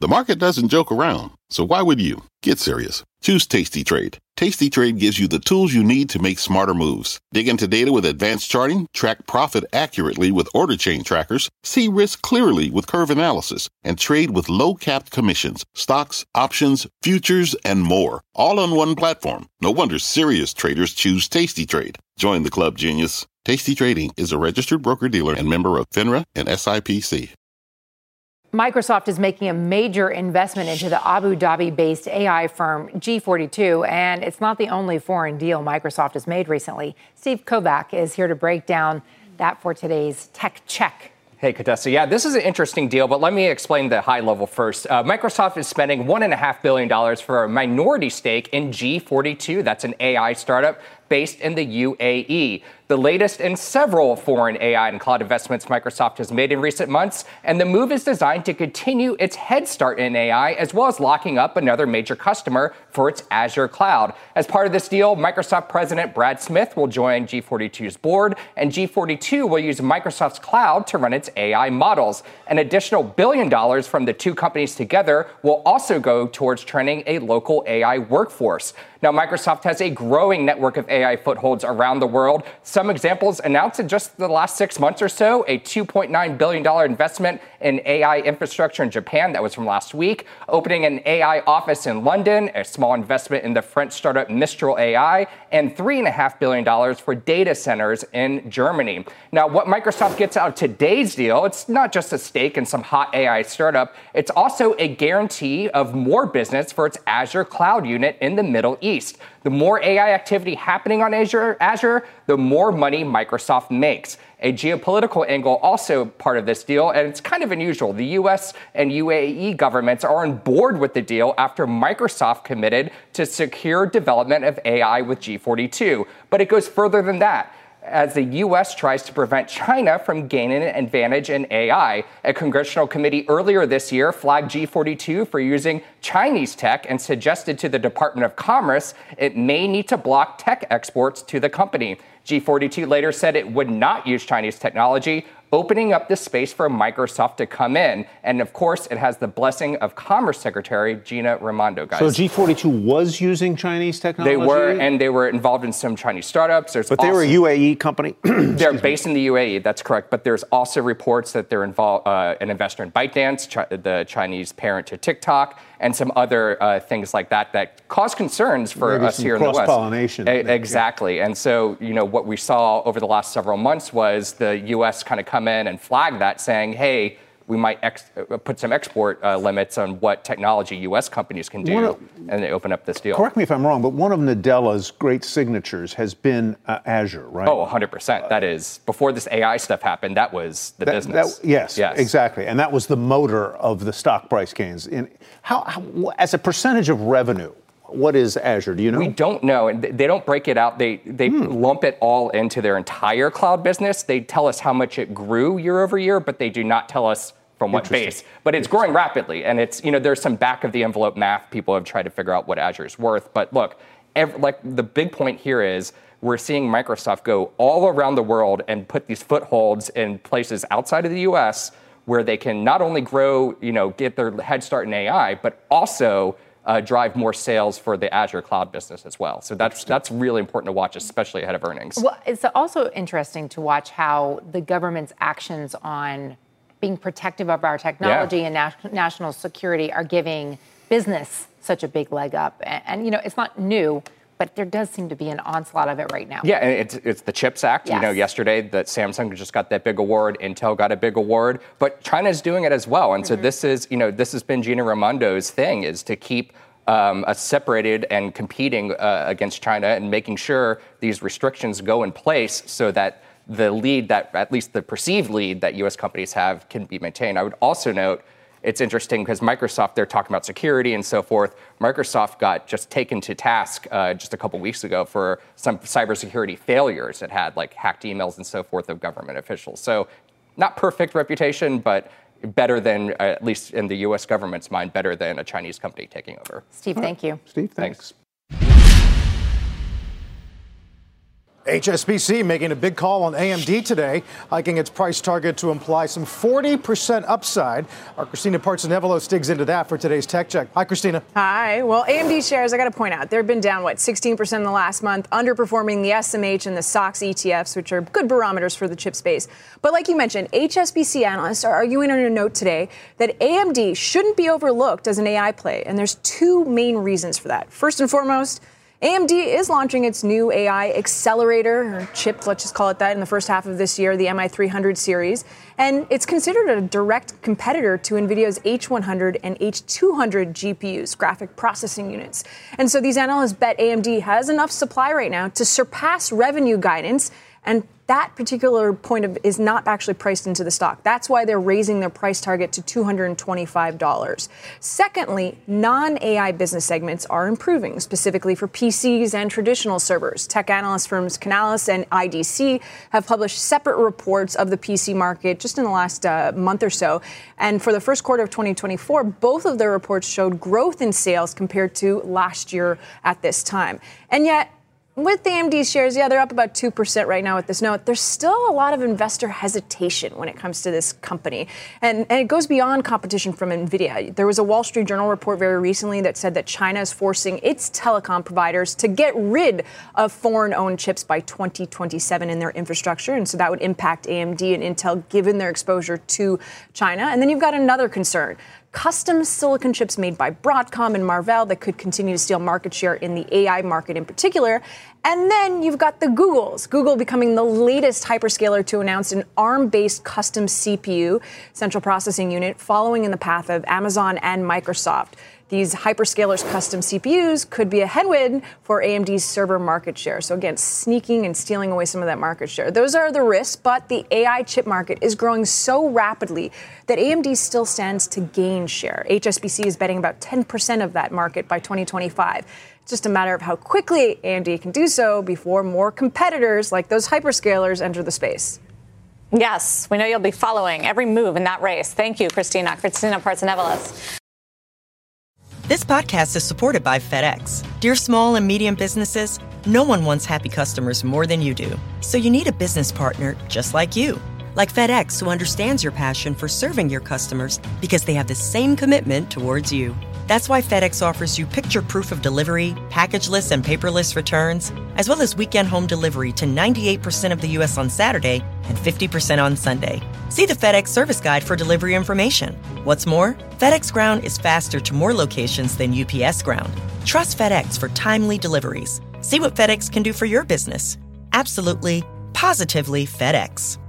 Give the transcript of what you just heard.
The market doesn't joke around, so why would you? Get serious. Choose Tasty Trade. Tasty Trade gives you the tools you need to make smarter moves. Dig into data with advanced charting, track profit accurately with order chain trackers, see risk clearly with curve analysis, and trade with low-capped commissions, stocks, options, futures, and more. All on one platform. No wonder serious traders choose Tasty Trade. Join the club, genius. Tasty Trading is a registered broker-dealer and member of FINRA and SIPC. Microsoft is making a major investment into the Abu Dhabi-based AI firm G42, and it's not the only foreign deal Microsoft has made recently. Steve Kovac is here to break down that for today's Tech Check. Hey, Contessa. Yeah, this is an interesting deal, but let me explain the high level first. Microsoft is spending $1.5 billion for a minority stake in G42. That's an AI startup based in the UAE. The latest in several foreign AI and cloud investments Microsoft has made in recent months, and the move is designed to continue its head start in AI, as well as locking up another major customer for its Azure cloud. As part of this deal, Microsoft President Brad Smith will join G42's board, and G42 will use Microsoft's cloud to run its AI models. An additional $1 billion from the two companies together will also go towards training a local AI workforce. Now, Microsoft has a growing network of AI footholds around the world. Some examples announced in just the last 6 months or so, a $2.9 billion investment in AI infrastructure in Japan. That was from last week. Opening an AI office in London, a small investment in the French startup Mistral AI, and $3.5 billion for data centers in Germany. Now, what Microsoft gets out of today's deal, it's not just a stake in some hot AI startup. It's also a guarantee of more business for its Azure cloud unit in the Middle East. The more AI activity happening on Azure, the more money Microsoft makes. A geopolitical angle also part of this deal, and it's kind of unusual. The U.S. and UAE governments are on board with the deal after Microsoft committed to secure development of AI with G42. But it goes further than that. As the U.S. tries to prevent China from gaining an advantage in AI. A congressional committee earlier this year flagged G42 for using Chinese tech and suggested to the Department of Commerce it may need to block tech exports to the company. G42 later said it would not use Chinese technology, opening up the space for Microsoft to come in. And of course, it has the blessing of Commerce Secretary Gina Raimondo, guys. So G42 was using Chinese technology? They were, and they were involved in some Chinese startups. But they were a UAE company? They're based in the UAE, that's correct. But there's also reports that they're involved, an investor in ByteDance, the Chinese parent to TikTok, and some other things like that cause concerns for Maybe us here in the West. Cross-pollination. Exactly. And so, what we saw over the last several months was the U.S. kind of come in and flag that, saying, hey, we might put some export limits on what technology U.S. companies can do, and they open up this deal. Correct me if I'm wrong, but one of Nadella's great signatures has been Azure, right? Oh, 100%. That is, before this AI stuff happened, that was the business. Yes, exactly. And that was the motor of the stock price gains. How, as a percentage of revenue, what is Azure? Do you know? We don't know. They don't break it out. They lump it all into their entire cloud business. They tell us how much it grew year over year, but they do not tell us from what base. But it's growing rapidly. And it's, there's some back of the envelope math people have tried to figure out what Azure is worth. But look, the big point here is we're seeing Microsoft go all around the world and put these footholds in places outside of the US where they can not only grow, get their head start in AI, but also drive more sales for the Azure cloud business as well. So that's really important to watch, especially ahead of earnings. Well, it's also interesting to watch how the government's actions on being protective of our technology and national security are giving business such a big leg up. And it's not new, but there does seem to be an onslaught of it right now. Yeah, and it's the CHIPS Act. Yes. Yesterday that Samsung just got that big award, Intel got a big award, but China's doing it as well. And so this is, this has been Gina Raimondo's thing, is to keep us separated and competing against China and making sure these restrictions go in place so that the lead, that at least the perceived lead that U.S. companies have, can be maintained. I would also note, it's interesting because Microsoft, they're talking about security and so forth. Microsoft got just taken to task just a couple weeks ago for some cybersecurity failures it had, like hacked emails and so forth of government officials. So not perfect reputation, but better than, at least in the U.S. government's mind, better than a Chinese company taking over. Steve, thank you. Steve, thanks. HSBC making a big call on AMD today, hiking its price target to imply some 40% upside. Our Christina Partsinevelos digs into that for today's Tech Check. Hi, Christina. Hi. Well, AMD shares, I got to point out, they've been down, 16% in the last month, underperforming the SMH and the SOX ETFs, which are good barometers for the chip space. But like you mentioned, HSBC analysts are arguing on a note today that AMD shouldn't be overlooked as an AI play. And there's two main reasons for that. First and foremost, AMD is launching its new AI accelerator, or chip, let's just call it that, in the first half of this year, the MI300 series. And it's considered a direct competitor to NVIDIA's H100 and H200 GPUs, graphic processing units. And so these analysts bet AMD has enough supply right now to surpass revenue guidance, and that particular point is not actually priced into the stock. That's why they're raising their price target to $225. Secondly, non-AI business segments are improving, specifically for PCs and traditional servers. Tech analyst firms Canalys and IDC have published separate reports of the PC market just in the last month or so. And for the first quarter of 2024, both of their reports showed growth in sales compared to last year at this time. And yet, with the AMD shares, they're up about 2% right now at this note. There's still a lot of investor hesitation when it comes to this company. And it goes beyond competition from NVIDIA. There was a Wall Street Journal report very recently that said that China is forcing its telecom providers to get rid of foreign-owned chips by 2027 in their infrastructure. And so that would impact AMD and Intel given their exposure to China. And then you've got another concern. Custom silicon chips made by Broadcom and Marvell that could continue to steal market share in the AI market in particular. And then you've got the Googles. Google becoming the latest hyperscaler to announce an ARM-based custom CPU, central processing unit, following in the path of Amazon and Microsoft. These hyperscalers' custom CPUs could be a headwind for AMD's server market share. So again, sneaking and stealing away some of that market share. Those are the risks, but the AI chip market is growing so rapidly that AMD still stands to gain share. HSBC is betting about 10% of that market by 2025. It's just a matter of how quickly AMD can do so before more competitors like those hyperscalers enter the space. Yes, we know you'll be following every move in that race. Thank you, Christina. Christina Partsinevelos. This podcast is supported by FedEx. Dear small and medium businesses, no one wants happy customers more than you do. So you need a business partner just like you. Like FedEx, who understands your passion for serving your customers because they have the same commitment towards you. That's why FedEx offers you picture proof of delivery, packageless and paperless returns, as well as weekend home delivery to 98% of the U.S. on Saturday and 50% on Sunday. See the FedEx service guide for delivery information. What's more, FedEx Ground is faster to more locations than UPS Ground. Trust FedEx for timely deliveries. See what FedEx can do for your business. Absolutely, positively FedEx.